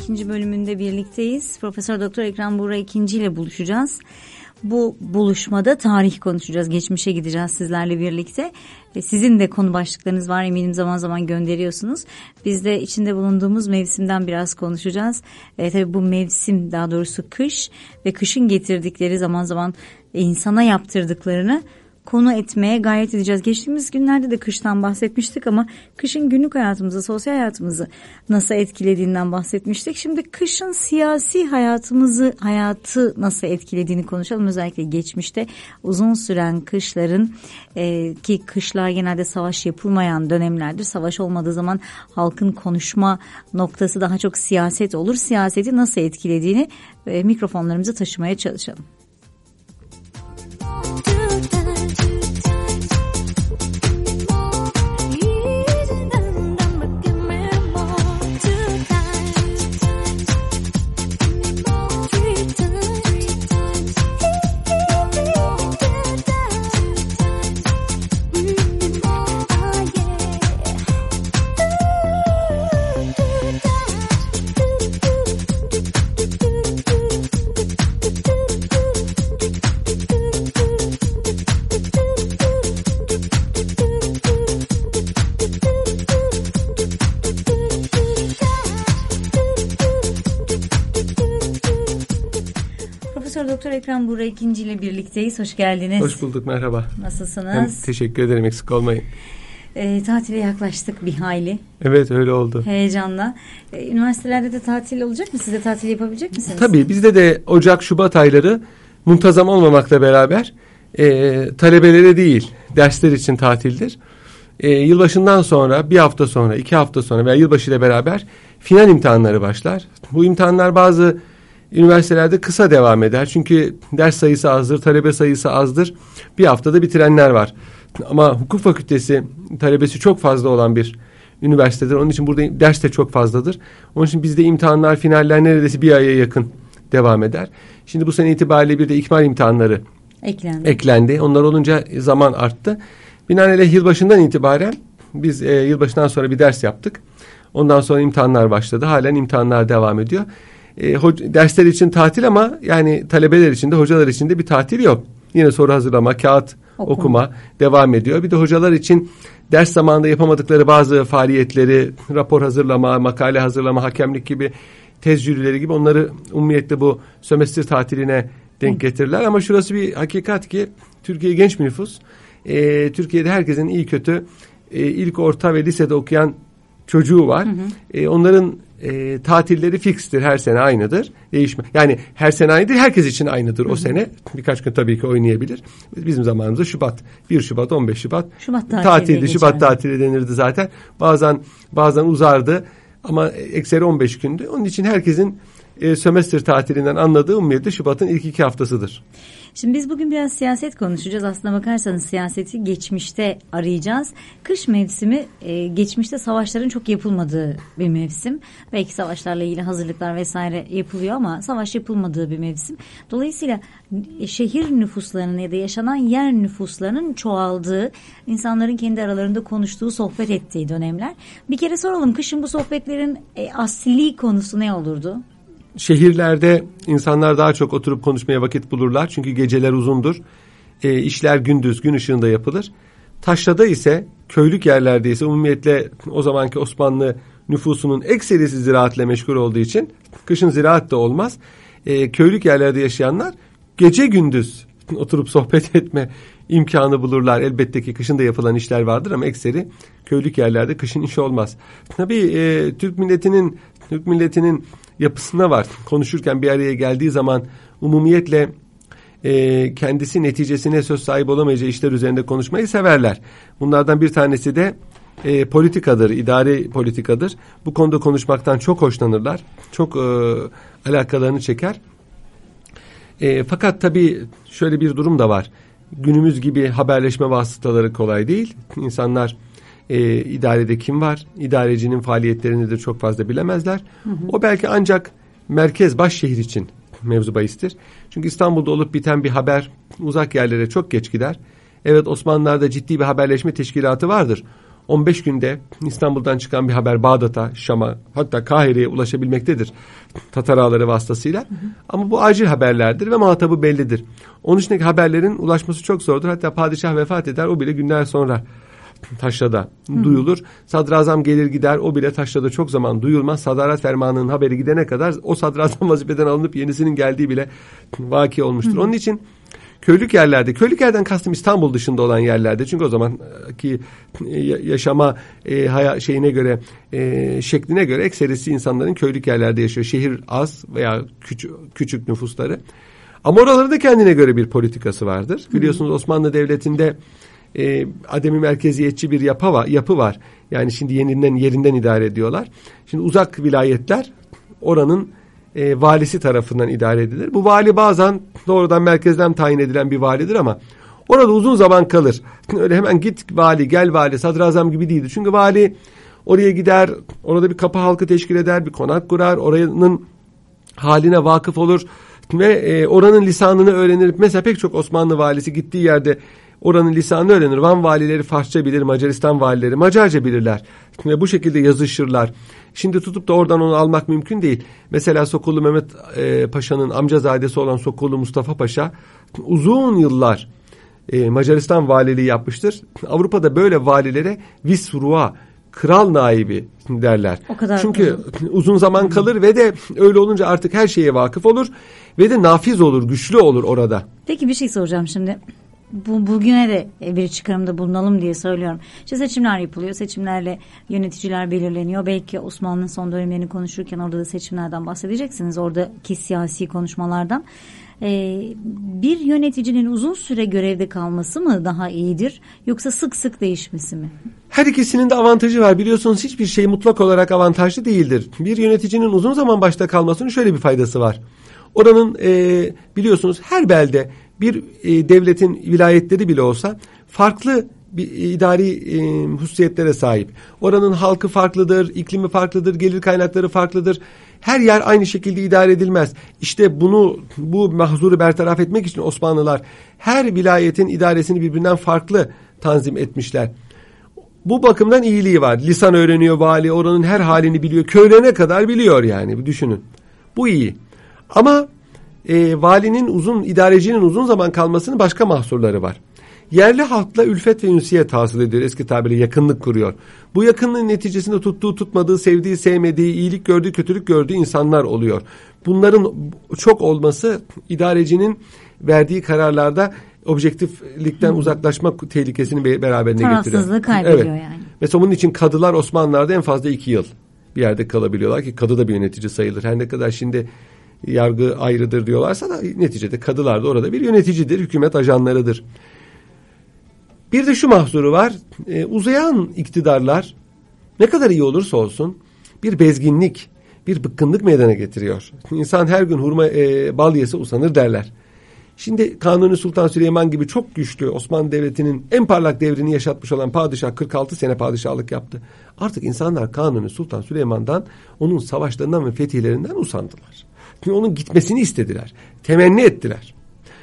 ikinci bölümünde birlikteyiz. Profesör Doktor Ekrem Buğra İkinci ile buluşacağız. Bu buluşmada tarih konuşacağız. Geçmişe gideceğiz sizlerle birlikte. Sizin de konu başlıklarınız var, eminim zaman zaman gönderiyorsunuz. Biz de içinde bulunduğumuz mevsimden biraz konuşacağız. Tabii bu mevsim, daha doğrusu kış ve kışın getirdikleri, zaman zaman insana yaptırdıklarını konu etmeye gayret edeceğiz. Geçtiğimiz günlerde de kıştan bahsetmiştik ama kışın günlük hayatımızı, sosyal hayatımızı nasıl etkilediğinden bahsetmiştik. Şimdi kışın siyasi hayatı nasıl etkilediğini konuşalım. Özellikle geçmişte uzun süren kışların ki kışlar genelde savaş yapılmayan dönemlerdir. Savaş olmadığı zaman halkın konuşma noktası daha çok siyaset olur. Siyaseti nasıl etkilediğini mikrofonlarımıza taşımaya çalışalım. Doktor Ekrem Buğra İkinci ile birlikteyiz. Hoş geldiniz. Hoş bulduk, merhaba. Nasılsınız? Teşekkür ederim, eksik olmayın. Tatile yaklaştık bir hayli. Evet, öyle oldu. Heyecanla. Üniversitelerde de tatil olacak mı? Siz de tatil yapabilecek misiniz? Tabii, bizde de Ocak, Şubat ayları muntazam olmamakla beraber talebelere değil, dersler için tatildir. Yılbaşından sonra, bir hafta sonra, 2 hafta sonra veya yılbaşı ile beraber final imtihanları başlar. Bu imtihanlar bazı üniversitelerde kısa devam eder. Çünkü ders sayısı azdır, talebe sayısı azdır. Bir haftada bitirenler var. Ama hukuk fakültesi talebesi çok fazla olan bir üniversitedir. Onun için burada ders de çok fazladır. Onun için bizde imtihanlar, finaller neredeyse bir aya yakın devam eder. Şimdi bu sene itibariyle bir de ikmal imtihanları eklendi. Onlar olunca zaman arttı. Binaenaleyh yılbaşından itibaren biz yılbaşından sonra bir ders yaptık. Ondan sonra imtihanlar başladı. Halen imtihanlar devam ediyor. Dersler için tatil ama yani talebeler için de hocalar için de bir tatil yok. Yine soru hazırlama, kağıt okuma devam ediyor. Bir de hocalar için ders zamanında yapamadıkları bazı faaliyetleri, rapor hazırlama, makale hazırlama, hakemlik gibi, tez jürileri gibi, onları umumiyetle bu sömestr tatiline denk getirirler. Ama şurası bir hakikat ki Türkiye genç bir nüfus. Türkiye'de herkesin iyi kötü ilk, orta ve lisede okuyan çocuğu var. Onların tatilleri fikstir, her sene aynıdır. Yani her sene aynıdır, herkes için aynıdır o sene. Birkaç gün tabii ki oynayabilir. Bizim zamanımızda Şubat, 1 Şubat, 15 Şubat tatildi. Şubat tatili denirdi zaten. Bazen uzardı ama ekseri 15 gündü. Onun için herkesin sömestr tatilinden anladığı umumiyetle Şubat'ın ilk 2 haftasıdır. Şimdi biz bugün biraz siyaset konuşacağız. Aslına bakarsanız siyaseti geçmişte arayacağız. Kış mevsimi geçmişte savaşların çok yapılmadığı bir mevsim. Belki savaşlarla ilgili hazırlıklar vesaire yapılıyor ama savaş yapılmadığı bir mevsim. Dolayısıyla şehir nüfuslarının ya da yaşanan yer nüfuslarının çoğaldığı, insanların kendi aralarında konuştuğu, sohbet ettiği dönemler. Bir kere soralım, kışın bu sohbetlerin asli konusu ne olurdu? Şehirlerde insanlar daha çok oturup konuşmaya vakit bulurlar. Çünkü geceler uzundur. İşler gündüz, gün ışığında yapılır. Taşrada ise, köylük yerlerde ise umumiyetle o zamanki Osmanlı nüfusunun ekserisi ziraatle meşgul olduğu için kışın ziraat da olmaz. Köylük yerlerde yaşayanlar gece gündüz oturup sohbet etme imkanı bulurlar. Elbette ki kışın da yapılan işler vardır ama ekseri köylük yerlerde kışın iş olmaz. Tabii Türk milletinin yapısına var. Konuşurken bir araya geldiği zaman umumiyetle kendisi neticesine söz sahibi olamayacağı işler üzerinde konuşmayı severler. Bunlardan bir tanesi de politikadır, idari politikadır. Bu konuda konuşmaktan çok hoşlanırlar. Çok alakalarını çeker. Fakat tabii şöyle bir durum da var. Günümüz gibi haberleşme vasıtaları kolay değil. İnsanlar idarede kim var, idarecinin faaliyetlerini de çok fazla bilemezler. O belki ancak merkez, başşehir için mevzu bahistir. Çünkü İstanbul'da olup biten bir haber uzak yerlere çok geç gider. Evet, Osmanlılar'da ciddi bir haberleşme teşkilatı vardır. 15 günde İstanbul'dan çıkan bir haber Bağdat'a, Şam'a, hatta Kahire'ye ulaşabilmektedir Tatar ağları vasıtasıyla. Ama bu acil haberlerdir ve muhatabı bellidir. Onun içindeki haberlerin ulaşması çok zordur. Hatta padişah vefat eder, o bile günler sonra Taşra'da duyulur. Sadrazam gelir gider, o bile Taşra'da çok zaman duyulmaz. Sadarat fermanının haberi gidene kadar o sadrazam vazifeden alınıp yenisinin geldiği bile vaki olmuştur. Onun için köylük yerlerde, köylük yerden kastım İstanbul dışında olan yerlerde, çünkü o zamanki yaşama şeyine göre, şekline göre ekserisi insanların köylük yerlerde yaşıyor. Şehir az veya küçük nüfusları. Ama oralarda da kendine göre bir politikası vardır. Biliyorsunuz Osmanlı Devleti'nde ademi merkeziyetçi bir yapı var. Yani şimdi yerinden idare ediyorlar. Şimdi uzak vilayetler oranın valisi tarafından idare edilir. Bu vali bazen doğrudan merkezden tayin edilen bir validir ama orada uzun zaman kalır. Öyle hemen git vali, gel vali, sadrazam gibi değildir. Çünkü vali oraya gider, orada bir kapı halkı teşkil eder, bir konak kurar, oranın haline vakıf olur ve oranın lisanını öğrenir. Mesela pek çok Osmanlı valisi gittiği yerde oranın lisanını öğrenir. Van valileri Farsça bilir, Macaristan valileri Macarca bilirler. Ve bu şekilde yazışırlar. Şimdi tutup da oradan onu almak mümkün değil. Mesela Sokullu Mehmet Paşa'nın amcazadesi olan Sokullu Mustafa Paşa uzun yıllar Macaristan valiliği yapmıştır. Avrupa'da böyle valilere visrua, kral naibi derler. Çünkü uzun zaman kalır ve de öyle olunca artık her şeye vakıf olur ve de nafiz olur, güçlü olur orada. Peki bir şey soracağım şimdi. Bugüne de bir çıkarımda bulunalım diye söylüyorum. İşte seçimler yapılıyor. Seçimlerle yöneticiler belirleniyor. Belki Osmanlı'nın son dönemlerini konuşurken orada da seçimlerden bahsedeceksiniz. Oradaki siyasi konuşmalardan. Bir yöneticinin uzun süre görevde kalması mı daha iyidir? Yoksa sık sık değişmesi mi? Her ikisinin de avantajı var. Biliyorsunuz hiçbir şey mutlak olarak avantajlı değildir. Bir yöneticinin uzun zaman başta kalmasının şöyle bir faydası var. Oranın biliyorsunuz her belde bir devletin vilayetleri bile olsa farklı bir idari hususiyetlere sahip. Oranın halkı farklıdır, iklimi farklıdır, gelir kaynakları farklıdır. Her yer aynı şekilde idare edilmez. İşte bu mahzuru bertaraf etmek için Osmanlılar her vilayetin idaresini birbirinden farklı tanzim etmişler. Bu bakımdan iyiliği var. Lisan öğreniyor vali, oranın her halini biliyor. Köylerine kadar biliyor yani, düşünün. Bu iyi. Ama idarecinin uzun zaman kalmasının başka mahsurları var. Yerli halkla ülfet ve ünsiyet hasıl ediyor. Eski tabiriyle yakınlık kuruyor. Bu yakınlığın neticesinde tuttuğu, tutmadığı, sevdiği, sevmediği, iyilik gördüğü, kötülük gördüğü insanlar oluyor. Bunların çok olması idarecinin verdiği kararlarda objektiflikten uzaklaşma tehlikesini beraberine getiriyor. Tarafsızlığı kaybediyor yani. Mesela bunun için kadılar Osmanlılar'da en fazla 2 yıl bir yerde kalabiliyorlar ki kadı da bir yönetici sayılır. Her ne kadar şimdi yargı ayrıdır diyorlarsa da neticede kadılar da orada bir yöneticidir, hükümet ajanlarıdır. Bir de şu mahzuru var, uzayan iktidarlar ne kadar iyi olursa olsun bir bezginlik, bir bıkkınlık meydana getiriyor. İnsan her gün hurma bal yese usanır derler. Şimdi Kanuni Sultan Süleyman gibi çok güçlü Osmanlı Devleti'nin en parlak devrini yaşatmış olan padişah 46 sene padişahlık yaptı. Artık insanlar Kanuni Sultan Süleyman'dan, onun savaşlarından ve fetihlerinden usandılar. Onun gitmesini istediler. Temenni ettiler.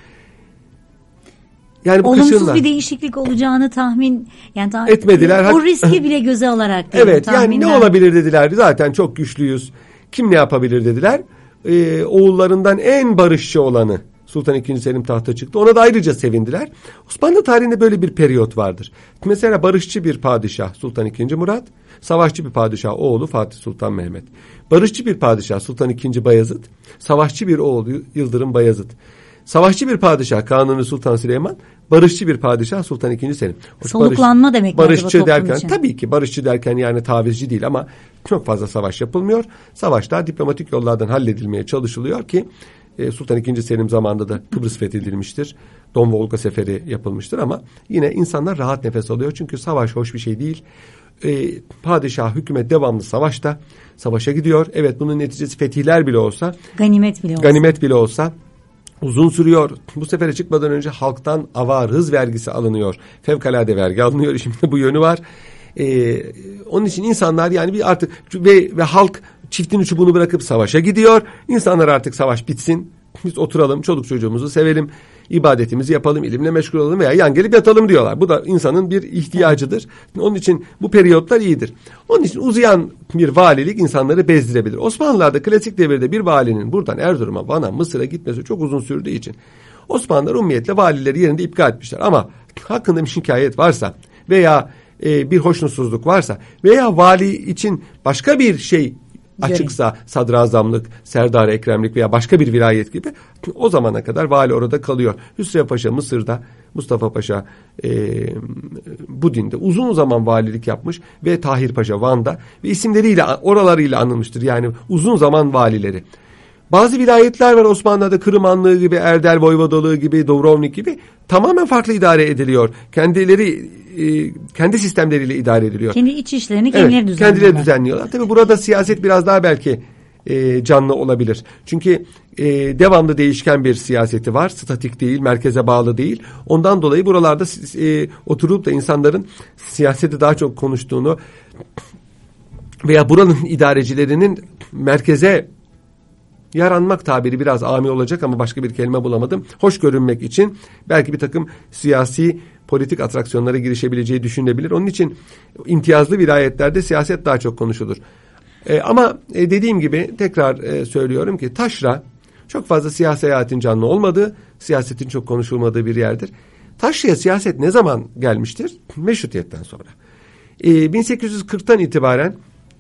Yani olumsuz bir değişiklik olacağını tahmin etmediler. O riski bile göze alarak. Evet, yani ne olabilir dediler. Zaten çok güçlüyüz. Kim ne yapabilir dediler. Oğullarından en barışçı olanı Sultan II. Selim tahta çıktı. Ona da ayrıca sevindiler. Osmanlı tarihinde böyle bir periyot vardır. Mesela barışçı bir padişah Sultan II. Murat, savaşçı bir padişah oğlu Fatih Sultan Mehmet. Barışçı bir padişah Sultan II. Bayezid, savaşçı bir oğlu Yıldırım Bayezid. Savaşçı bir padişah Kanuni Sultan Süleyman, barışçı bir padişah Sultan II. Selim. Soluklanma demek. Barışçı derken için. Tabii ki barışçı derken yani tavizci değil ama çok fazla savaş yapılmıyor. Savaşlar diplomatik yollardan halledilmeye çalışılıyor ki Sultan II. Selim zamanında da Kıbrıs fethedilmiştir. Don Volga seferi yapılmıştır ama yine insanlar rahat nefes alıyor. Çünkü savaş hoş bir şey değil. Padişah, hükümet devamlı savaşa gidiyor. Evet, bunun neticesi fetihler bile olsa, ganimet bile olsa uzun sürüyor. Bu sefere çıkmadan önce halktan hız vergisi alınıyor. Fevkalade vergi alınıyor. Şimdi bu yönü var. Onun için insanlar yani bir artık ve halk çiftin uçu bunu bırakıp savaşa gidiyor. İnsanlar artık savaş bitsin. Biz oturalım, çoluk çocuğumuzu sevelim, ibadetimizi yapalım, ilimle meşgul olalım veya yan gelip yatalım diyorlar. Bu da insanın bir ihtiyacıdır. Onun için bu periyotlar iyidir. Onun için uzayan bir valilik insanları bezdirebilir. Osmanlılar'da klasik devirde bir valinin buradan Erzurum'a, Van'a, Mısır'a gitmesi çok uzun sürdüğü için Osmanlılar ummiyetle valileri yerinde ipka etmişler. Ama hakkında bir şikayet varsa veya bir hoşnutsuzluk varsa veya vali için başka bir şey açıksa, sadrazamlık, serdar-ı ekremlik veya başka bir vilayet gibi, o zamana kadar vali orada kalıyor. Hüsrev Paşa Mısır'da, Mustafa Paşa Budin'de uzun zaman valilik yapmış ve Tahir Paşa Van'da ve isimleriyle, oralarıyla anılmıştır. Yani uzun zaman valileri. Bazı vilayetler var Osmanlı'da, Kırımanlığı gibi, Erdel Voyvodalığı gibi, Dubrovnik gibi, tamamen farklı idare ediliyor. Kendi sistemleriyle idare ediliyor. Kendi iç işlerini kendileri düzenliyorlar. Tabii burada siyaset biraz daha belki canlı olabilir. Çünkü devamlı değişken bir siyaseti var. Statik değil, merkeze bağlı değil. Ondan dolayı buralarda oturup da insanların siyaseti daha çok konuştuğunu veya buranın idarecilerinin merkeze yaranmak tabiri biraz ami olacak ama başka bir kelime bulamadım. Hoş görünmek için belki bir takım siyasi politik atraksiyonlara girişebileceği düşünülebilir. Onun için imtiyazlı vilayetlerde siyaset daha çok konuşulur. Ama dediğim gibi tekrar söylüyorum ki Taşra çok fazla siyasi hayatın canlı olmadığı, siyasetin çok konuşulmadığı bir yerdir. Taşra'ya siyaset ne zaman gelmiştir? Meşrutiyetten sonra. 1840'tan itibaren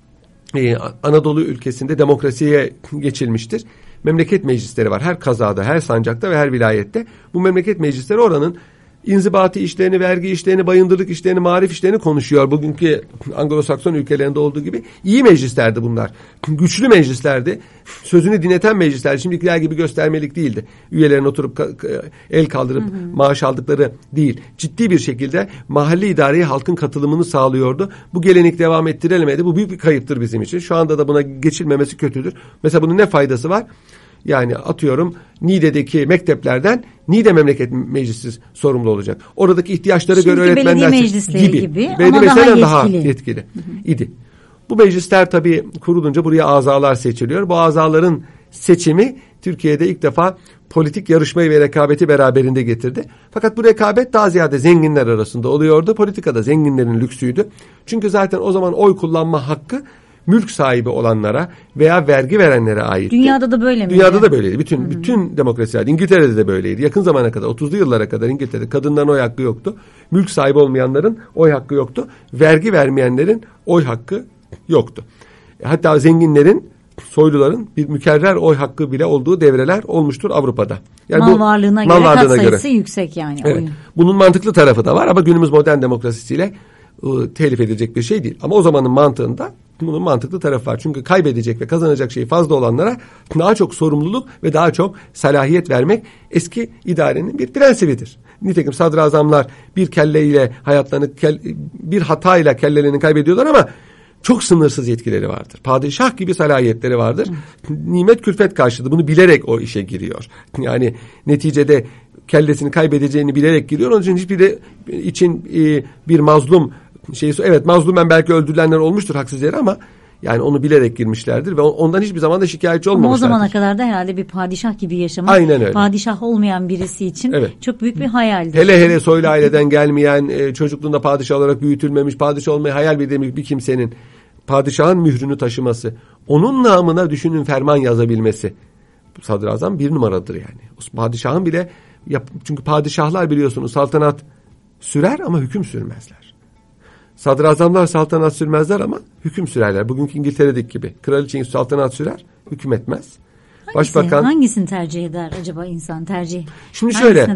Anadolu ülkesinde demokrasiye geçilmiştir. Memleket meclisleri var. Her kazada, her sancakta ve her vilayette. Bu memleket meclisleri oranın inzibati işlerini, vergi işlerini, bayındırlık işlerini, marif işlerini konuşuyor. Bugünkü Anglo-Sakson ülkelerinde olduğu gibi iyi meclislerdi bunlar. Güçlü meclislerdi. Sözünü dinleten meclisler. Şimdikiler gibi göstermelik değildi. Üyelerin oturup el kaldırıp maaş aldıkları değil. Ciddi bir şekilde mahalli idareye halkın katılımını sağlıyordu. Bu gelenek devam ettirilemedi. Bu büyük bir kayıptır bizim için. Şu anda da buna geçilmemesi kötüdür. Mesela bunun ne faydası var? Yani atıyorum Niğde'deki mekteplerden Niğde Memleket Meclisi sorumlu olacak. Oradaki ihtiyaçlara göre öğretmenler belediye meclisleri gibi belediye ama daha yetkili idi. Bu meclisler tabii kurulunca buraya azalar seçiliyor. Bu azaların seçimi Türkiye'de ilk defa politik yarışmayı ve rekabeti beraberinde getirdi. Fakat bu rekabet daha ziyade zenginler arasında oluyordu. Politikada zenginlerin lüksüydü. Çünkü zaten o zaman oy kullanma hakkı mülk sahibi olanlara veya vergi verenlere ait. Dünyada da böyle mi? Dünyada da böyleydi. Bütün demokrasilerde, İngiltere'de de böyleydi. Yakın zamana kadar, 30'lu yıllara kadar İngiltere'de kadınların oy hakkı yoktu. Mülk sahibi olmayanların oy hakkı yoktu. Vergi vermeyenlerin oy hakkı yoktu. Hatta zenginlerin, soyluların bir mükerrer oy hakkı bile olduğu devreler olmuştur Avrupa'da. Yani mal varlığına göre kat sayısı yüksek yani. Evet. Bunun mantıklı tarafı da var ama günümüz modern demokrasisiyle telif edilecek bir şey değil. Ama o zamanın mantığında bunun mantıklı tarafı var. Çünkü kaybedecek ve kazanacak şey fazla olanlara daha çok sorumluluk ve daha çok salahiyet vermek eski idarenin bir prensibidir. Nitekim sadrazamlar bir kelleyle hayatlarını bir hatayla kellelerini kaybediyorlar ama çok sınırsız yetkileri vardır. Padişah gibi salahiyetleri vardır. Nimet külfet karşılığı bunu bilerek o işe giriyor. Yani neticede kellesini kaybedeceğini bilerek giriyor. Onun için hiçbir için bir mazlum evet mazlumen belki öldürülenler olmuştur haksız yere ama yani onu bilerek girmişlerdir ve ondan hiçbir zaman da şikayetçi olmamışlardır. Ama o zamana kadar da herhalde bir padişah gibi yaşamak, aynen öyle, padişah olmayan birisi için çok büyük bir hayaldir. Hele soylu aileden gelmeyen, çocukluğunda padişah olarak büyütülmemiş, padişah olmayı hayal edemeyecek bir kimsenin padişahın mührünü taşıması, onun namına düşünün ferman yazabilmesi, sadrazam bir numaradır yani. Padişahın bile çünkü padişahlar biliyorsunuz saltanat sürer ama hüküm sürmezler. Sadrazamlar saltanat sürmezler ama hüküm sürerler. Bugünkü İngiltere'deki gibi. Kraliçe saltanat sürer, hüküm etmez. Başbakan hangisini tercih eder acaba insan tercih? Şimdi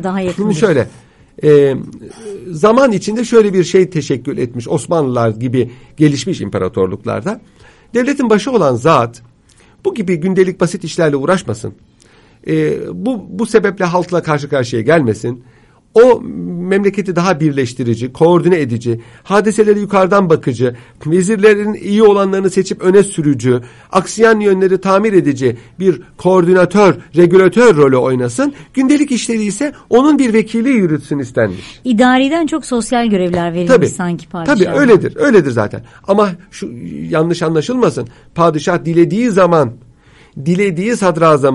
şöyle. Zaman içinde şöyle bir şey teşekkül etmiş Osmanlılar gibi gelişmiş imparatorluklarda. Devletin başı olan zat bu gibi gündelik basit işlerle uğraşmasın. Bu sebeple halkla karşı karşıya gelmesin. O memleketi daha birleştirici, koordine edici, hadiseleri yukarıdan bakıcı, vezirlerin iyi olanlarını seçip öne sürücü, aksayan yönleri tamir edici bir koordinatör, regülatör rolü oynasın. Gündelik işleri ise onun bir vekili yürütsün istenmiş. İdariden çok sosyal görevler verilmiş sanki padişah. Tabii öyledir zaten. Ama şu yanlış anlaşılmasın. Padişah dilediği zaman, dilediği sadrazamı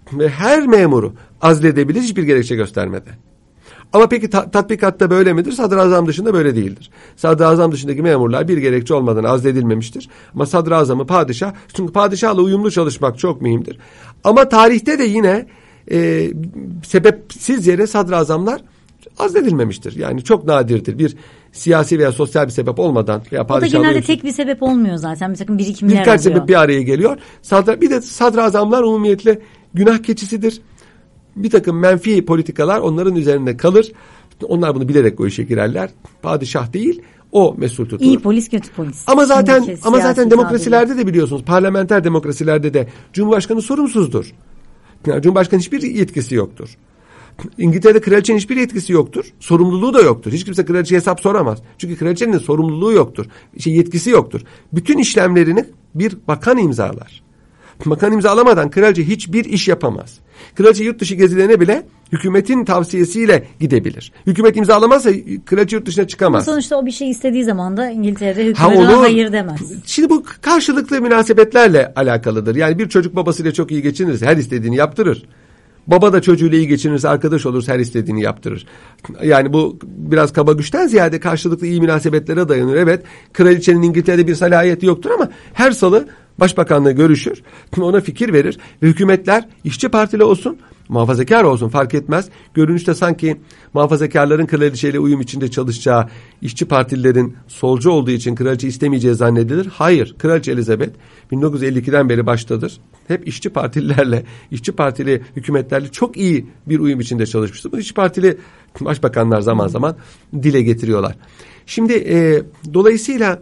ve her memuru azledebilir hiçbir gerekçe göstermeden. Ama peki tatbikatta böyle midir? Sadrazam dışında böyle değildir. Sadrazam dışındaki memurlar bir gerekçe olmadan azledilmemiştir. Ama sadrazamı padişah, çünkü padişahla uyumlu çalışmak çok mühimdir. Ama tarihte de yine sebepsiz yere sadrazamlar azledilmemiştir. Yani çok nadirdir. Bir siyasi veya sosyal bir sebep olmadan veya padişahla... O da genelde tek bir sebep olmuyor zaten. Bir takım birikimler birkaç sebep bir araya geliyor. Bir de sadrazamlar umumiyetle günah keçisidir. Bir takım menfi politikalar onların üzerinde kalır. Onlar bunu bilerek o işe girerler. Padişah değil, o mesul tutulur. İyi polis, kötü polis. Ama zaten demokrasilerde de biliyorsunuz, parlamenter demokrasilerde de Cumhurbaşkanı sorumsuzdur. Yani Cumhurbaşkanı hiçbir yetkisi yoktur. İngiltere'de kraliçenin hiçbir yetkisi yoktur. Sorumluluğu da yoktur. Hiç kimse kraliçeye hesap soramaz. Çünkü kraliçenin sorumluluğu yoktur. Yetkisi yoktur. Bütün işlemlerini bir bakan imzalar. Bakan imzalamadan kraliçe hiçbir iş yapamaz. Kraliçe yurt dışı gezilerine bile hükümetin tavsiyesiyle gidebilir. Hükümet imzalamazsa kraliçe yurt dışına çıkamaz. Ama sonuçta o bir şey istediği zaman da İngiltere'de hükümet hayır demez. Şimdi bu karşılıklı münasebetlerle alakalıdır. Yani bir çocuk babasıyla çok iyi geçinirse her istediğini yaptırır. Baba da çocuğuyla iyi geçinirse, arkadaş olursa her istediğini yaptırır. Yani bu biraz kaba güçten ziyade karşılıklı iyi münasebetlere dayanır. Evet, kraliçenin İngiltere'de bir salahiyeti yoktur ama her salı başbakanla görüşür, ona fikir verir ve hükümetler işçi partili olsun, muhafazakar olsun fark etmez. Görünüşte sanki muhafazakarların kraliçeyle uyum içinde çalışacağı, işçi partililerin solcu olduğu için kraliçe istemeyeceği zannedilir. Hayır, Kraliçe Elizabeth 1952'den beri baştadır. Hep işçi partililerle, işçi partili hükümetlerle çok iyi bir uyum içinde çalışmıştır. Bu işçi partili başbakanlar zaman zaman dile getiriyorlar. Şimdi dolayısıyla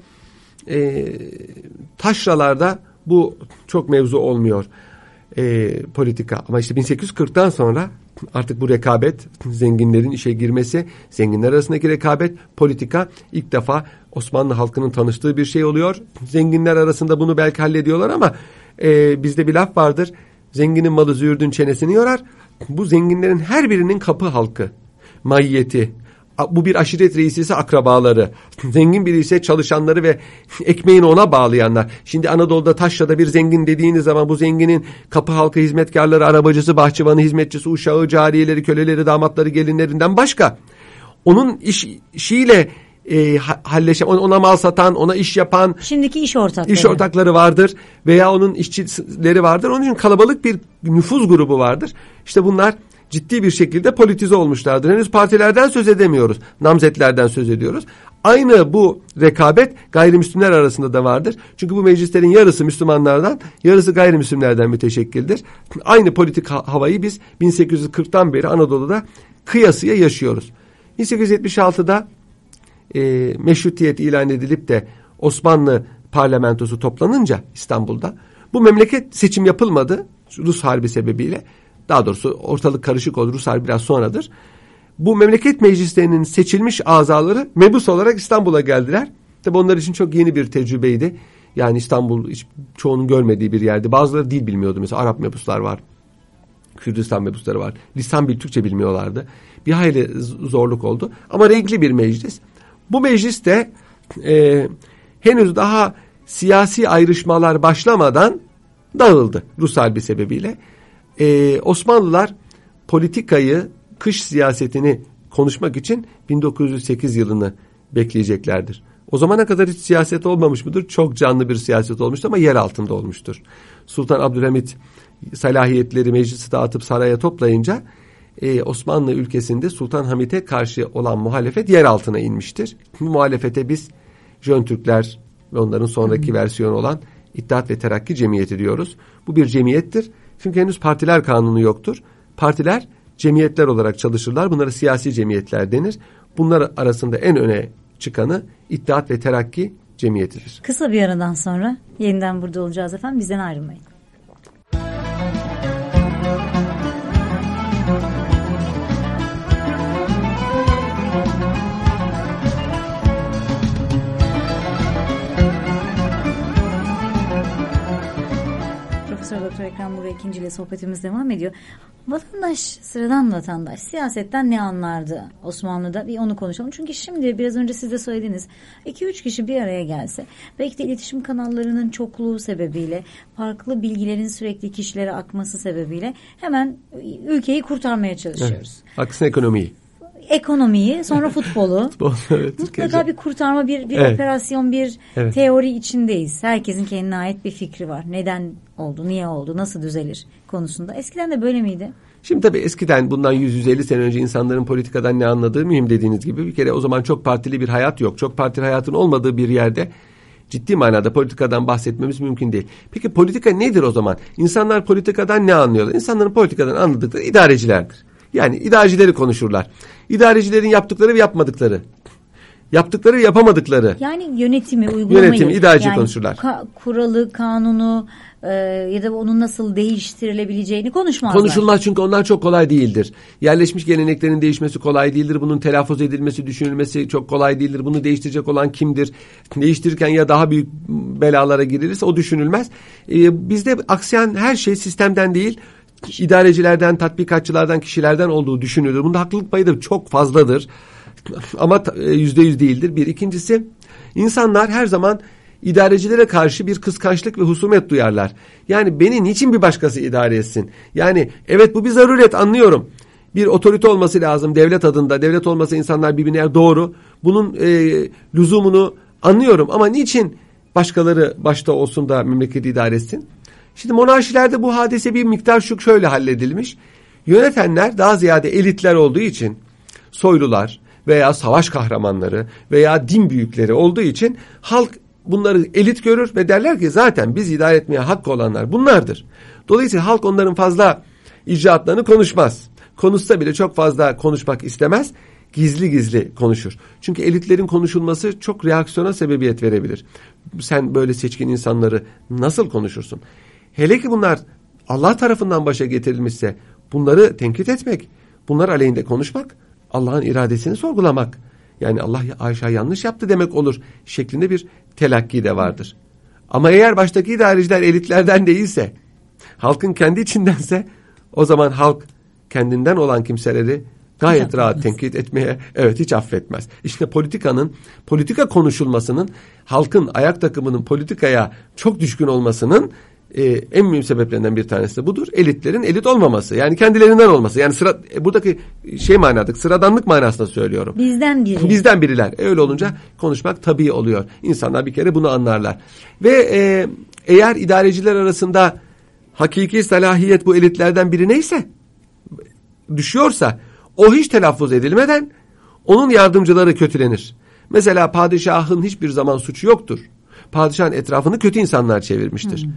taşralarda bu çok mevzu olmuyor politika. Ama işte 1840'tan sonra artık bu rekabet, zenginlerin işe girmesi, zenginler arasındaki rekabet, politika ilk defa Osmanlı halkının tanıştığı bir şey oluyor. Zenginler arasında bunu belki hallediyorlar ama bizde bir laf vardır. Zenginin malı züğürdün çenesini yorar. Bu zenginlerin her birinin kapı halkı, maiyeti. Bu bir aşiret reisi ise akrabaları, zengin biri ise çalışanları ve ekmeğini ona bağlayanlar. Şimdi Anadolu'da taşrada bir zengin dediğiniz zaman bu zenginin kapı halkı, hizmetkarları, arabacısı, bahçıvanı, hizmetçisi, uşağı, cariyeleri, köleleri, damatları, gelinlerinden başka. Onun işiyle halleşen, ona mal satan, ona iş yapan, şimdiki iş ortakları vardır veya onun işçileri vardır. Onun için kalabalık bir nüfuz grubu vardır. İşte bunlar ciddi bir şekilde politize olmuşlardır. Henüz partilerden söz edemiyoruz. Namzetlerden söz ediyoruz. Aynı bu rekabet gayrimüslimler arasında da vardır. Çünkü bu meclislerin yarısı Müslümanlardan, yarısı gayrimüslimlerden müteşekkildir. Aynı politik havayı biz 1840'tan beri Anadolu'da kıyasıya yaşıyoruz. 1876'da meşrutiyet ilan edilip de Osmanlı parlamentosu toplanınca İstanbul'da bu memleket seçim yapılmadı Rus Harbi sebebiyle. Daha doğrusu ortalık karışık oldu. Rus Harbi biraz sonradır. Bu memleket meclislerinin seçilmiş azaları mebus olarak İstanbul'a geldiler. Tabi onlar için çok yeni bir tecrübeydi. Yani İstanbul hiç çoğunun görmediği bir yerdi. Bazıları dil bilmiyordu. Mesela Arap mebuslar var. Kürdistan mebusları var. Lisan Türkçe bilmiyorlardı. Bir hayli zorluk oldu. Ama renkli bir meclis. Bu meclis de henüz daha siyasi ayrışmalar başlamadan dağıldı Rus Harbi sebebiyle. Osmanlılar politikayı, kış siyasetini konuşmak için 1908 yılını bekleyeceklerdir. O zamana kadar hiç siyaset olmamış mıdır? Çok canlı bir siyaset olmuştur ama yer altında olmuştur. Sultan Abdülhamit salahiyetleri meclisi dağıtıp saraya toplayınca Osmanlı ülkesinde Sultan Hamit'e karşı olan muhalefet yer altına inmiştir. Bu muhalefete biz Jön Türkler ve onların sonraki versiyonu olan İttihat ve Terakki Cemiyeti diyoruz. Bu bir cemiyettir. Çünkü henüz partiler kanunu yoktur. Partiler cemiyetler olarak çalışırlar. Bunlara siyasi cemiyetler denir. Bunlar arasında en öne çıkanı İttihat ve Terakki Cemiyetidir. Kısa bir aradan sonra yeniden burada olacağız efendim. Bizden ayrılmayın. Doktor Ekrem Buğra İkinci ile sohbetimiz devam ediyor. Vatandaş, sıradan vatandaş siyasetten ne anlardı Osmanlı'da? Bir onu konuşalım. Çünkü şimdi biraz önce siz de söylediniz. 2-3 kişi bir araya gelse, belki de iletişim kanallarının çokluğu sebebiyle, farklı bilgilerin sürekli kişilere akması sebebiyle hemen ülkeyi kurtarmaya çalışıyoruz. Evet. Aksine Ekonomiyi, sonra futbolu. Evet, mutlaka bir kurtarma, bir evet. operasyon, bir evet. teori içindeyiz. Herkesin kendine ait bir fikri var. Neden oldu, niye oldu, nasıl düzelir konusunda. Eskiden de böyle miydi? Şimdi tabii eskiden bundan 100-150 sene önce insanların politikadan ne anladığı mühim dediğiniz gibi. Bir kere o zaman çok partili bir hayat yok. Çok partili hayatın olmadığı bir yerde ciddi manada politikadan bahsetmemiz mümkün değil. Peki politika nedir o zaman? İnsanlar politikadan ne anlıyorlar? İnsanların politikadan anladıkları idarecilerdir. Yani idarecileri konuşurlar. İdarecilerin yaptıkları ve yapmadıkları. Yaptıkları ve yapamadıkları. Yani yönetimi, uygulamayı. Yönetimi, idareci konuşurlar. Kuralı, kanunu ya da onun nasıl değiştirilebileceğini konuşmazlar. Konuşulmaz çünkü onlar çok kolay değildir. Yerleşmiş geleneklerin değişmesi kolay değildir. Bunun telaffuz edilmesi, düşünülmesi çok kolay değildir. Bunu değiştirecek olan kimdir? Değiştirirken ya daha büyük belalara girilirse o düşünülmez. Bizde aksayan her şey sistemden değil, idarecilerden, tatbikatçılardan, kişilerden olduğu düşünülür. Bunda haklılık payı da çok fazladır. Ama %100 değildir. Bir. İkincisi, insanlar her zaman idarecilere karşı bir kıskançlık ve husumet duyarlar. Yani beni niçin bir başkası idare etsin? Yani evet bu bir zaruret, anlıyorum. Bir otorite olması lazım devlet adında. Devlet olmasa insanlar birbirine yer, doğru. Bunun lüzumunu anlıyorum ama niçin başkaları başta olsun da memleketi idare etsin? Şimdi monarşilerde bu hadise bir miktar şöyle halledilmiş. Yönetenler daha ziyade elitler olduğu için, soylular veya savaş kahramanları veya din büyükleri olduğu için halk bunları elit görür ve derler ki zaten biz idare etmeye hakkı olanlar bunlardır. Dolayısıyla halk onların fazla icraatlarını konuşmaz. Konuşsa bile çok fazla konuşmak istemez. Gizli gizli konuşur. Çünkü elitlerin konuşulması çok reaksiyona sebebiyet verebilir. Sen böyle seçkin insanları nasıl konuşursun? Hele ki bunlar Allah tarafından başa getirilmişse bunları tenkit etmek, bunlar aleyhinde konuşmak, Allah'ın iradesini sorgulamak. Yani Allah Ayşe yanlış yaptı demek olur şeklinde bir telakki de vardır. Ama eğer baştaki idareciler elitlerden değilse, halkın kendi içindense o zaman halk kendinden olan kimseleri gayet rahat tenkit etmeye hiç affetmez. İşte politika konuşulmasının, halkın ayak takımının politikaya çok düşkün olmasının en mühim sebeplerinden bir tanesi de budur. Elitlerin elit olmaması. Yani kendilerinden olması. Yani buradaki sıradanlık manasında söylüyorum. Bizden biriler. Öyle olunca konuşmak tabii oluyor. İnsanlar bir kere bunu anlarlar. Ve eğer idareciler arasında hakiki salahiyet bu elitlerden biri neyse, düşüyorsa o hiç telaffuz edilmeden onun yardımcıları kötülenir. Mesela padişahın hiçbir zaman suçu yoktur. Padişahın etrafını kötü insanlar çevirmiştir.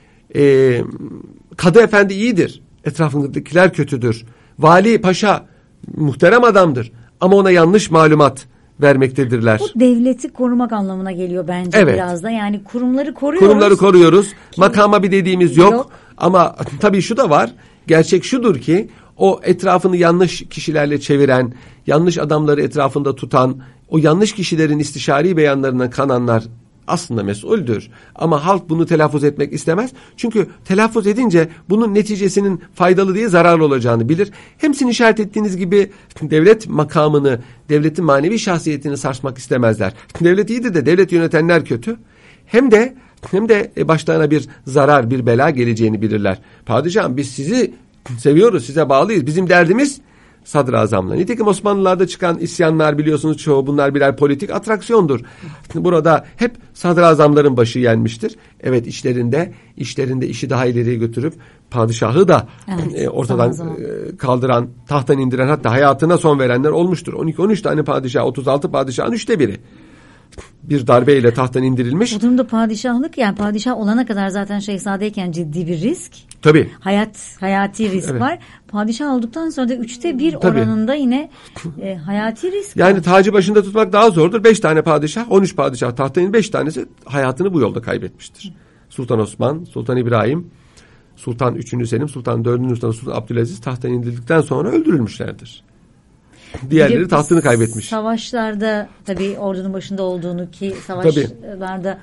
Kadı efendi iyidir, etrafındakiler kötüdür. Vali paşa muhterem adamdır ama ona yanlış malumat vermektedirler. Bu devleti korumak anlamına geliyor bence biraz da. Yani kurumları koruyoruz. Kurumları koruyoruz. Makama bir dediğimiz yok. Ama tabii şu da var. Gerçek şudur ki o etrafını yanlış kişilerle çeviren, yanlış adamları etrafında tutan, o yanlış kişilerin istişari beyanlarına kananlar aslında mesuldür. Ama halk bunu telaffuz etmek istemez. Çünkü telaffuz edince bunun neticesinin faydalı değil zararlı olacağını bilir. Hem sizin işaret ettiğiniz gibi devlet makamını, devletin manevi şahsiyetini sarsmak istemezler. Devlet iyidir de devlet yönetenler kötü. Hem de başlarına bir zarar, bir bela geleceğini bilirler. Padişahım biz sizi seviyoruz, size bağlıyız. Bizim derdimiz sadrazamla. Nitekim Osmanlılarda çıkan isyanlar biliyorsunuz çoğu bunlar birer politik atraksiyondur. Burada hep sadrazamların başı yenmiştir. Evet işlerinde işi daha ileriye götürüp padişahı da ortadan kaldıran, tahttan indiren, hatta hayatına son verenler olmuştur. 12-13 tane padişah, 36 padişahın 1/3. Bir darbeyle tahttan indirilmiş. Bu durumda padişahlık, yani padişah olana kadar zaten şehzadeyken ciddi bir risk. Tabii. Hayati risk var. Padişah olduktan sonra da 1/3 oranında yine hayati risk yani var. tacı başında tutmak daha zordur. 5 tane padişah, 13 padişah tahttan 5 tanesi hayatını bu yolda kaybetmiştir. Sultan Osman, Sultan İbrahim, Sultan 3. Selim, Sultan 4. Sultan Abdülaziz tahttan indirildikten sonra öldürülmüşlerdir. Diğerleri tahtını kaybetmiş. Savaşlarda tabii ordunun başında olduğunu ki savaşlarda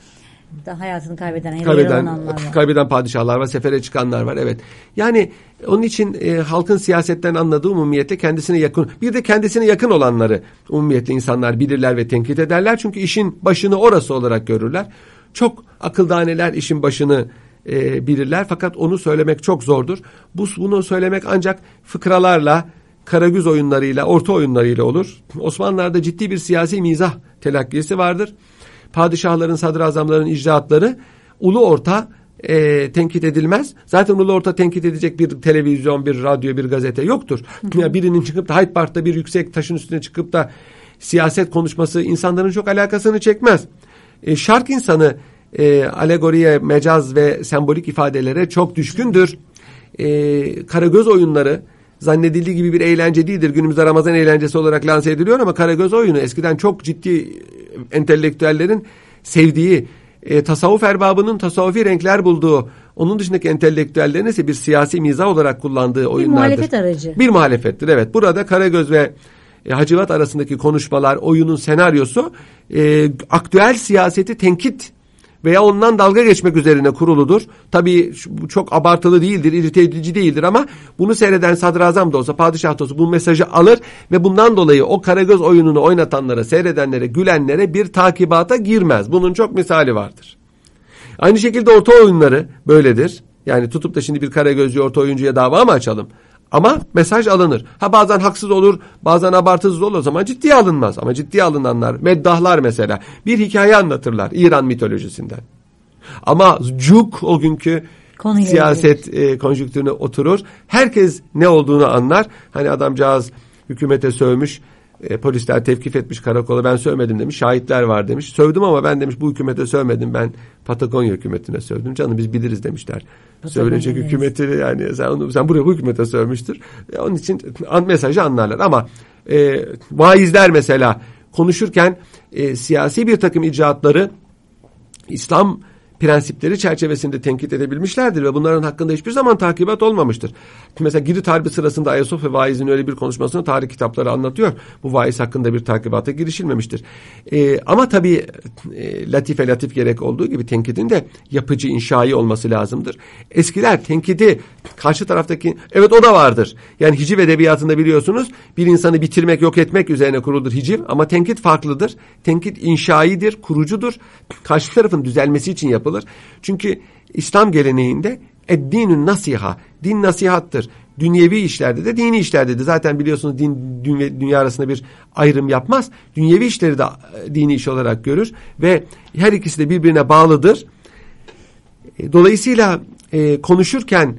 Da hayatını kaybeden kaybeden padişahlar var, sefere çıkanlar var. Evet. Yani onun için halkın siyasetten anladığı umumiyetle kendisine yakın, bir de kendisine yakın olanları umumiyetle insanlar bilirler ve tenkit ederler. Çünkü işin başını orası olarak görürler. Çok akıldaneler işin başını bilirler, fakat onu söylemek çok zordur. Bunu söylemek ancak fıkralarla, karagöz oyunlarıyla, orta oyunlarıyla olur. Osmanlılar'da ciddi bir siyasi mizah telakkisi vardır. Padişahların, sadrazamların icraatları ulu orta tenkit edilmez. Zaten ulu orta tenkit edecek bir televizyon, bir radyo, bir gazete yoktur. Yani birinin çıkıp da Hyde Park'ta bir yüksek taşın üstüne çıkıp da siyaset konuşması insanların çok alakasını çekmez. Şark insanı alegoriye, mecaz ve sembolik ifadelere çok düşkündür. Karagöz oyunları zannedildiği gibi bir eğlence değildir. Günümüzde Ramazan eğlencesi olarak lanse ediliyor ama karagöz oyunu eskiden çok ciddi entelektüellerin sevdiği, tasavvuf erbabının tasavvufi renkler bulduğu, onun dışındaki entelektüellerin ise bir siyasi mizah olarak kullandığı oyunlardır. Bir muhalefet aracı. Bir muhalefettir, evet. Burada Karagöz ve Hacivat arasındaki konuşmalar, oyunun senaryosu aktüel siyaseti tenkit veya ondan dalga geçmek üzerine kuruludur. Tabii çok abartılı değildir, irite edici değildir ama bunu seyreden sadrazam da olsa, padişah da olsa bu mesajı alır ve bundan dolayı o Karagöz oyununu oynatanlara, seyredenlere, gülenlere bir takibata girmez. Bunun çok misali vardır. Aynı şekilde orta oyunları böyledir. Yani tutup da şimdi bir Karagözcü orta oyuncuya dava mı açalım? Ama mesaj alınır. Bazen haksız olur, bazen abartısız olur, o zaman ciddiye alınmaz. Ama ciddiye alınanlar, meddahlar mesela bir hikaye anlatırlar İran mitolojisinden. Ama cuk o günkü siyaset konjüktürüne oturur. Herkes ne olduğunu anlar. Hani adamcağız hükümete sövmüş, polisler tevkif etmiş karakola, ben sövmedim demiş, şahitler var demiş. Sövdüm ama ben demiş bu hükümete sövmedim, ben Patagonya hükümetine sövdüm. Canım biz biliriz demişler. Sövülecek hükümeti yani sen buraya bu hükümete sövmüştür. Onun için mesajı anlarlar ama vaizler mesela konuşurken siyasi bir takım icraatları İslam prensipleri çerçevesinde tenkit edebilmişlerdir ve bunların hakkında hiçbir zaman takibat olmamıştır. Mesela Girit Harbi sırasında Ayasofya vaizinin öyle bir konuşmasını tarih kitapları anlatıyor. Bu vaiz hakkında bir takibata girişilmemiştir. Ama tabii latife latif gerek olduğu gibi tenkidin de yapıcı, inşai olması lazımdır. Eskiler tenkidi karşı taraftaki, evet o da vardır. Yani hiciv edebiyatında biliyorsunuz bir insanı bitirmek, yok etmek üzerine kuruludur hiciv ama tenkit farklıdır. Tenkit inşaidir, kurucudur. Karşı tarafın düzelmesi için yapılır. Çünkü İslam geleneğinde eddinün nasiha, din nasihattır. Dünyevi işlerde de, dini işlerde de. Zaten biliyorsunuz din ve dünya arasında bir ayrım yapmaz. Dünyevi işleri de dini iş olarak görür ve her ikisi de birbirine bağlıdır. Dolayısıyla konuşurken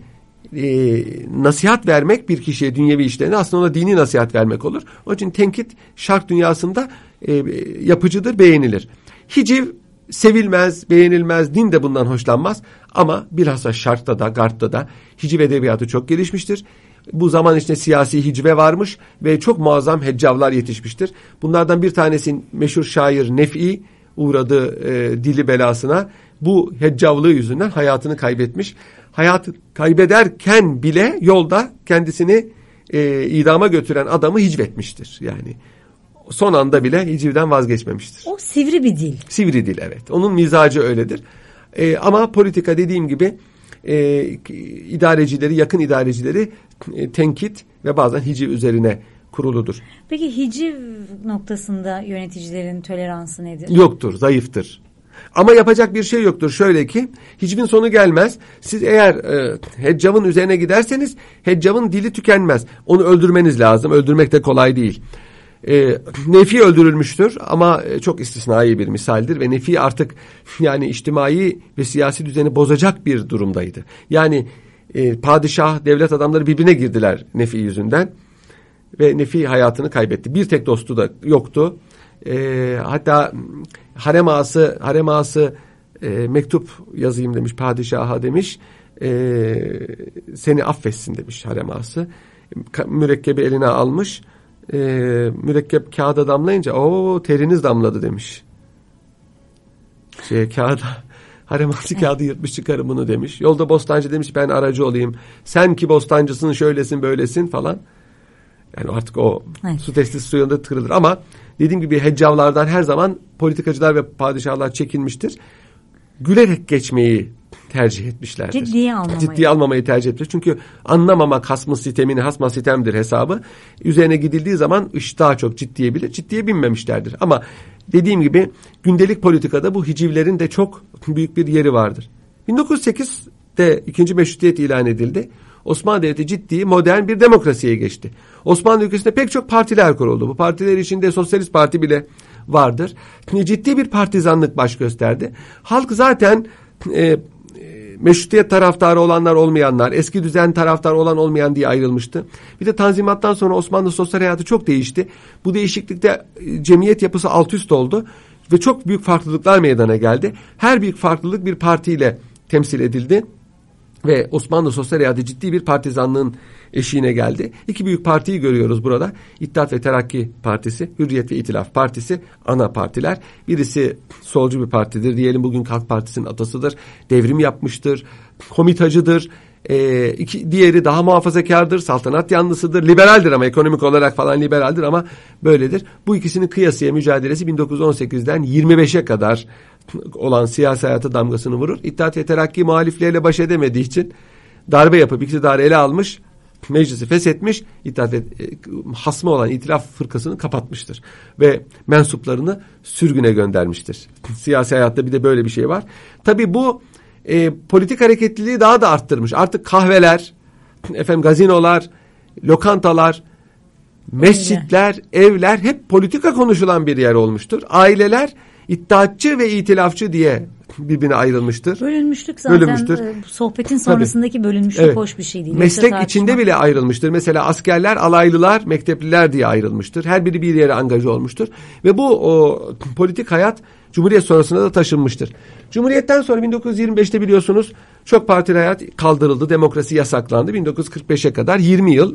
nasihat vermek bir kişiye dünyevi işlerine aslında ona dini nasihat vermek olur. Onun için tenkit şark dünyasında yapıcıdır, beğenilir. Hiciv sevilmez, beğenilmez, din de bundan hoşlanmaz ama bilhassa Şark'ta da, Garp'ta da hiciv edebiyatı çok gelişmiştir. Bu zaman içinde siyasi hicve varmış ve çok muazzam heccavlar yetişmiştir. Bunlardan bir tanesi meşhur şair Nef'i uğradığı dili belasına bu heccavlığı yüzünden hayatını kaybetmiş. Hayatı kaybederken bile yolda kendisini idama götüren adamı hicvetmiştir. Yani son anda bile hicivden vazgeçmemiştir. O sivri bir dil. Sivri dil, evet. Onun mizacı öyledir. Ama politika dediğim gibi idarecileri, yakın idarecileri tenkit ve bazen hiciv üzerine kuruludur. Peki hiciv noktasında yöneticilerin toleransı nedir? Yoktur, zayıftır. Ama yapacak bir şey yoktur. Şöyle ki heccavın sonu gelmez. Siz eğer heccavın üzerine giderseniz heccavın dili tükenmez. Onu öldürmeniz lazım. Öldürmek de kolay değil. Nefi öldürülmüştür ama çok istisnai bir misaldir ve Nefi artık yani içtimai ve siyasi düzeni bozacak bir durumdaydı. Yani padişah, devlet adamları birbirine girdiler Nefi yüzünden ve Nefi hayatını kaybetti. Bir tek dostu da yoktu. Hatta harem ağası mektup yazayım demiş padişaha, demiş. Seni affetsin demiş harem ağası. Mürekkebi eline almış. Mürekkep kağıda damlayınca o teriniz damladı demiş. Kağıda harem ağası kağıdı yırtmış, çıkarım bunu demiş. Yolda bostancı demiş ben aracı olayım. Sen ki bostancısın şöylesin böylesin falan. Yani artık o su testisi suyunda kırılır ama dediğim gibi heccavlardan her zaman politikacılar ve padişahlar çekinmiştir. gülerek geçmeyi tercih etmişlerdir. Ciddiye almamayı tercih etmişler. Çünkü anlamamak hasmı sitemini hasma sitemdir hesabı. Üzerine gidildiği zaman iş daha çok ciddiye binmemişlerdir. Ama dediğim gibi gündelik politikada bu hicivlerin de çok büyük bir yeri vardır. 1908'de 2. Meşrutiyet ilan edildi. Osmanlı Devleti ciddi, modern bir demokrasiye geçti. Osmanlı ülkesinde pek çok partiler kuruldu. Bu partiler içinde Sosyalist Parti bile vardır. Ciddi bir partizanlık baş gösterdi. Halk zaten meşrutiyet taraftarı olanlar olmayanlar, eski düzen taraftarı olan olmayan diye ayrılmıştı. Bir de Tanzimat'tan sonra Osmanlı sosyal hayatı çok değişti. Bu değişiklikte cemiyet yapısı alt üst oldu ve çok büyük farklılıklar meydana geldi. Her büyük farklılık bir partiyle temsil edildi ve Osmanlı sosyal hayatı ciddi bir partizanlığın eşiğine geldi. İki büyük partiyi görüyoruz burada. İttihat ve Terakki Partisi, Hürriyet ve İtilaf Partisi ana partiler. Birisi solcu bir partidir. Diyelim bugün Halk Partisi'nin atasıdır. Devrim yapmıştır. Komitacıdır. Diğeri daha muhafazakardır. Saltanat yanlısıdır. Liberaldir ama ekonomik olarak falan liberaldir ama böyledir. Bu ikisinin kıyasıya mücadelesi 1918'den 25'e kadar olan siyasi hayata damgasını vurur. İttihat ve Terakki muhalifleriyle baş edemediği için darbe yapıp iktidarı ele almış, meclisi feshetmiş, İttihat ve hasmı olan İtilaf fırkasını kapatmıştır. Ve mensuplarını sürgüne göndermiştir. Siyasi hayatta bir de böyle bir şey var. Tabii bu politik hareketliliği daha da arttırmış. Artık kahveler, gazinolar, lokantalar, mescitler, evler hep politika konuşulan bir yer olmuştur. Aileler İttihatçı ve itilafçı diye birbirine ayrılmıştır. Bölünmüşlük zaten sohbetin sonrasındaki bölünmüşlük hoş bir şey değil. Meslek içinde bile ayrılmıştır. Mesela askerler, alaylılar, mektepliler diye ayrılmıştır. Her biri bir yere angaje olmuştur. Ve bu politik hayat Cumhuriyet sonrasında da taşınmıştır. Cumhuriyetten sonra 1925'te biliyorsunuz çok partili hayat kaldırıldı. Demokrasi yasaklandı. 1945'e kadar 20 yıl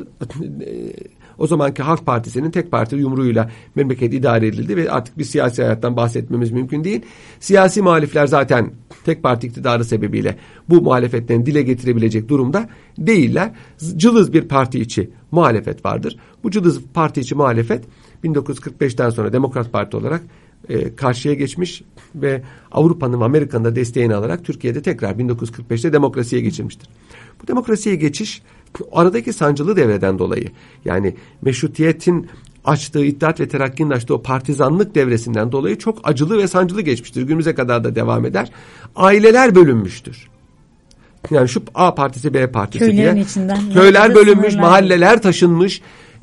o zamanki Halk Partisi'nin tek parti yumruğuyla memleket idare edildi ve artık bir siyasi hayattan bahsetmemiz mümkün değil. Siyasi muhalifler zaten tek parti iktidarı sebebiyle bu muhalefetlerini dile getirebilecek durumda değiller. Cılız bir parti içi muhalefet vardır. Bu cılız parti içi muhalefet 1945'ten sonra Demokrat Parti olarak karşıya geçmiş ve Avrupa'nın ve Amerika'nın da desteğini alarak Türkiye'de tekrar 1945'te demokrasiye geçirmiştir. Bu demokrasiye geçiş aradaki sancılı devreden dolayı, yani meşrutiyetin açtığı, İttihat ve Terakki'nin açtığı o partizanlık devresinden dolayı çok acılı ve sancılı geçmiştir. Günümüze kadar da devam eder. Aileler bölünmüştür. Yani şu A partisi B partisi köylerin diye. İçinden, köyler bölünmüş, mahalleler taşınmış.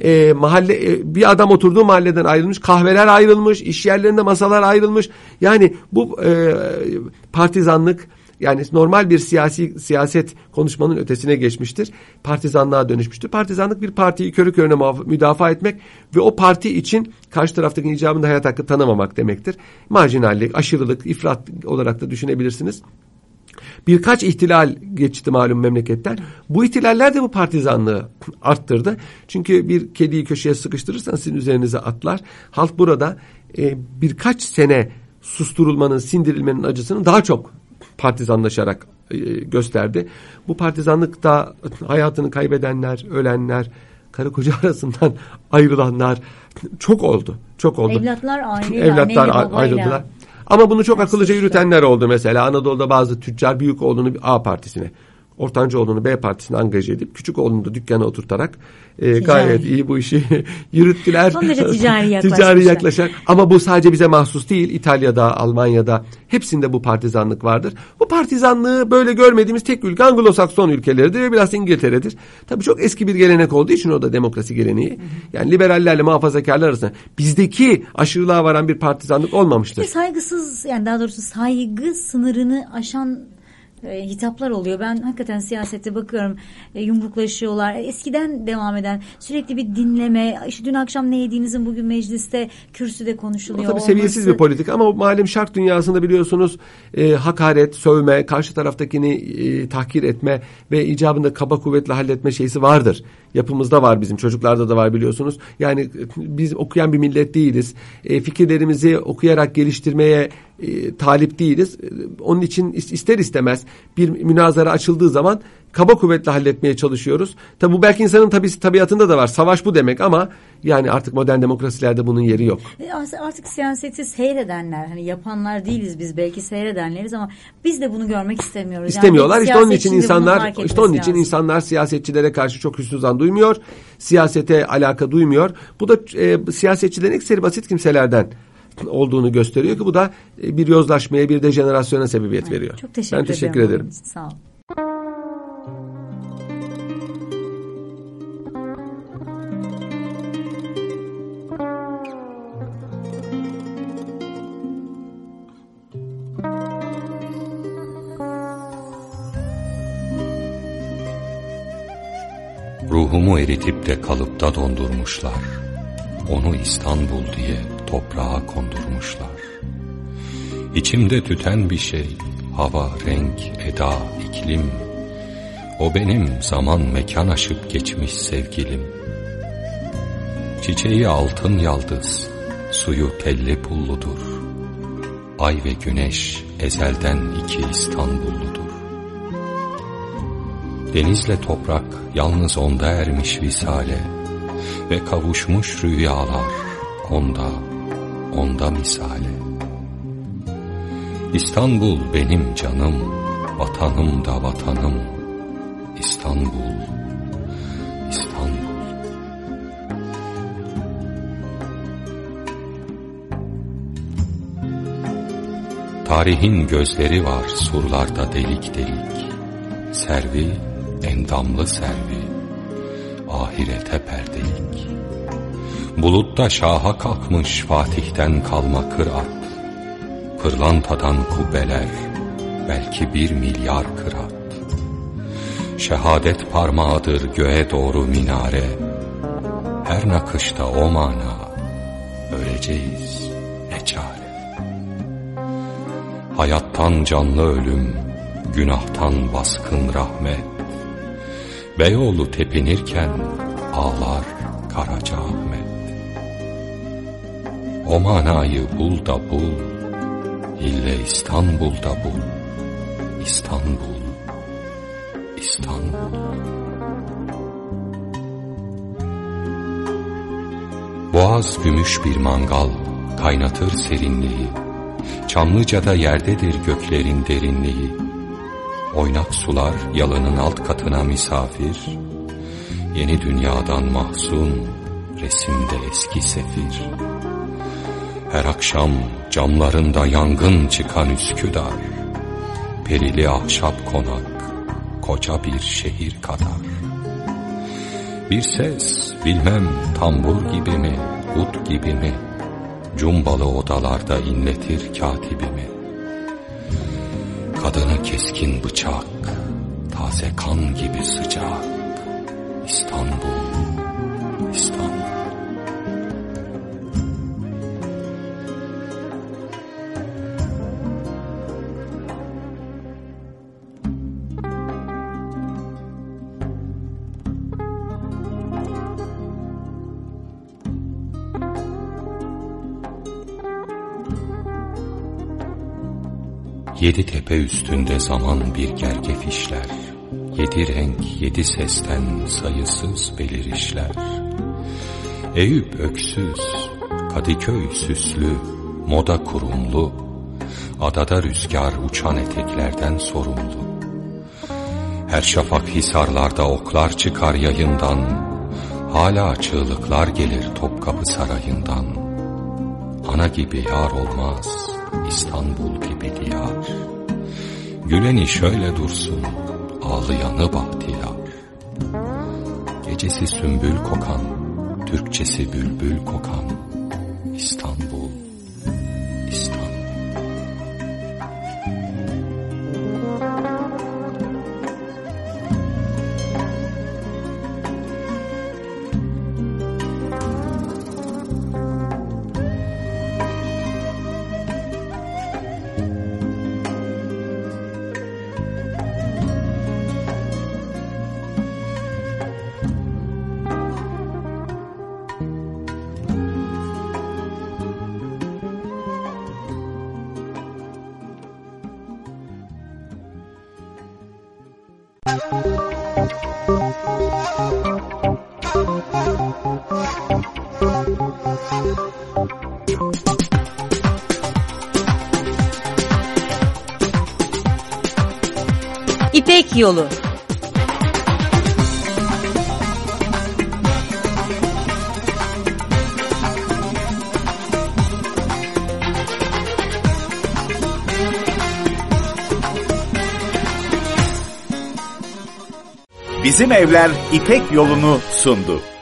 Bir adam oturduğu mahalleden ayrılmış, kahveler ayrılmış, iş yerlerinde masalar ayrılmış. Yani bu partizanlık, yani normal bir siyaset konuşmanın ötesine geçmiştir. Partizanlığa dönüşmüştür. Partizanlık bir partiyi körü körüne müdafaa etmek ve o parti için karşı taraftaki icabında hayat hakkı tanımamak demektir. Marjinallik, aşırılık, ifrat olarak da düşünebilirsiniz. Birkaç ihtilal geçti malum memleketten. Bu ihtilaller de bu partizanlığı arttırdı. Çünkü bir kediyi köşeye sıkıştırırsanız sizin üzerinize atlar. Halk burada birkaç sene susturulmanın, sindirilmenin acısını daha çok partizanlaşarak gösterdi. Bu partizanlıkta hayatını kaybedenler, ölenler, karı koca arasından ayrılanlar çok oldu. Çok oldu. Evlatlar ayrıldılar. Ama bunu çok akıllıca yürütenler oldu mesela. Anadolu'da bazı tüccar büyük oğlunu A partisine, ortanca oğlunu B partisine angaje edip küçük oğlunu da dükkana oturtarak gayet iyi bu işi yürüttüler. Son derece ticari yaklaşarak. Ama bu sadece bize mahsus değil. İtalya'da, Almanya'da hepsinde bu partizanlık vardır. Bu partizanlığı böyle görmediğimiz tek ülke Anglo-Sakson ülkeleridir ve biraz İngiltere'dir. Tabii çok eski bir gelenek olduğu için o da demokrasi geleneği. Yani liberallerle muhafazakarlar arasında bizdeki aşırılığa varan bir partizanlık olmamıştır. Saygısız, yani daha doğrusu saygı sınırını aşan hitaplar oluyor. Ben hakikaten siyasete bakıyorum, yumruklaşıyorlar. Eskiden devam eden sürekli bir dinleme. İşte dün akşam ne yediğinizin bugün mecliste kürsüde konuşuluyor. O tabii seviyesiz bir politik ama malum şark dünyasında biliyorsunuz hakaret, sövme, karşı taraftakini tahkir etme ve icabında kaba kuvvetle halletme şeysi vardır. Yapımızda var, bizim çocuklarda da var biliyorsunuz. Yani biz okuyan bir millet değiliz. Fikirlerimizi okuyarak geliştirmeye talip değiliz. Onun için ister istemez bir münazara açıldığı zaman kaba kuvvetle halletmeye çalışıyoruz. Tabi bu belki insanın tabiatında da var. Savaş bu demek ama yani artık modern demokrasilerde bunun yeri yok. Artık siyaseti seyredenler, hani yapanlar değiliz biz, belki seyredenleriz ama biz de bunu görmek istemiyoruz. İstemiyorlar. Yani işte onun için insanlar siyasetçilere karşı çok hüsnüzan duymuyor. Siyasete alaka duymuyor. Bu da siyasetçilerin ekseri basit kimselerden olduğunu gösteriyor ki bu da bir yozlaşmaya, bir dejenerasyona sebebiyet veriyor. Çok teşekkür ederim. Sağ olun. Ruhumu eritip de kalıpta dondurmuşlar. Onu İstanbul diye toprağa kondurmuşlar. İçimde tüten bir şey, hava, renk, eda, iklim. O benim zaman mekan aşıp geçmiş sevgilim. Çiçeği altın yaldız, suyu telli pulludur. Ay ve güneş ezelden iki İstanbulludur. Denizle toprak yalnız onda ermiş visale ve kavuşmuş rüyalar onda misale. İstanbul benim canım, vatanım da vatanım. İstanbul, İstanbul. Tarihin gözleri var surlarda delik delik. Servi, endamlı servi, ahirete perdelik. Bulutta şaha kalkmış Fatih'ten kalma kırat. Pırlantadan kubbeler, belki 1 milyar kırat. Şehadet parmağıdır göğe doğru minare. Her nakışta o mana, öleceğiz ne çare. Hayattan canlı ölüm, günahtan baskın rahmet. Beyoğlu tepinirken ağlar Karacaahmet. O manayı bul da bul, ille İstanbul'da bul. İstanbul, İstanbul. Boğaz gümüş bir mangal, kaynatır serinliği. Çamlıca'da yerdedir göklerin derinliği. Oynak sular yalının alt katına misafir. Yeni dünyadan mahzun, resimde eski sefir. Her akşam camlarında yangın çıkan Üsküdar. Perili ahşap konak, koca bir şehir kadar. Bir ses, bilmem tambur gibi mi, ut gibi mi, cumbalı odalarda inletir katibimi. Kadını keskin bıçak, taze kan gibi sıcak. İstanbul, İstanbul. Yedi tepe üstünde zaman bir gergef işler. 7 renk 7 sesten sayısız belirişler. Eyüp öksüz, Kadıköy süslü, moda kurumlu. Adada rüzgar uçan eteklerden sorumlu. Her şafak hisarlarda oklar çıkar yayından. Hala çığlıklar gelir Topkapı Sarayı'ndan. Ana gibi yar olmaz, İstanbul gibi diyar. Güleni şöyle dursun, ağlayanı bahtiyar. Gecesi sümbül kokan, Türkçesi bülbül kokan. İstanbul, İstanbul. İpek Yolu. Bizim Evler İpek Yolu'nu sundu.